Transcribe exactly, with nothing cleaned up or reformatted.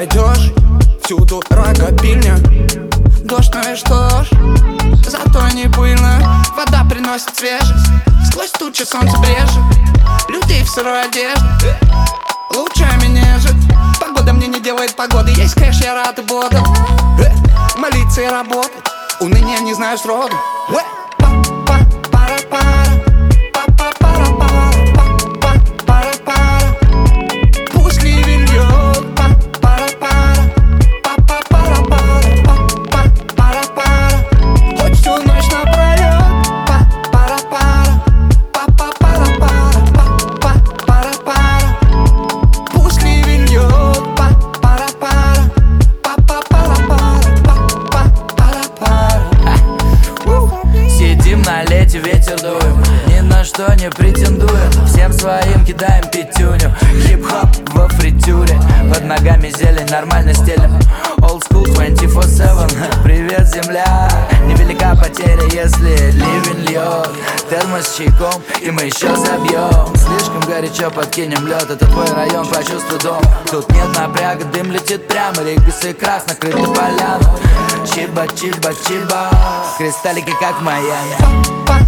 пойдешь, всюду рокопильня. Дождь, ну и что ж, зато не пыльно. Вода приносит свежесть, сквозь тучи солнце брежет. Людей в сырой одежде лучами нежит. Погода мне не делает погоды, есть кэш, я рад и бодр. э, Молиться и работать, уныния не знаю сроду. э, Пусть ливень льет, хоть всю ночь напролет. Пусть ливень льет. Сидим на лете, ветер дуем, ни на что не претендуем. Всем своим кидаем пятюню, хип-хоп во фритюре. Под ногами зелень, нормально стелем. Old school двадцать четыре семь. Привет, земля, невелика потеря, если ливень льет. Термос с чайком, и мы еще забьем. Слишком горячо, подкинем лед. Это твой район, почувствуй дом. Тут нет напряга, дым летит прямо. Регбисы крас, накрыты поляна. Чиба, чиба, чиба, кристаллики как в Майами.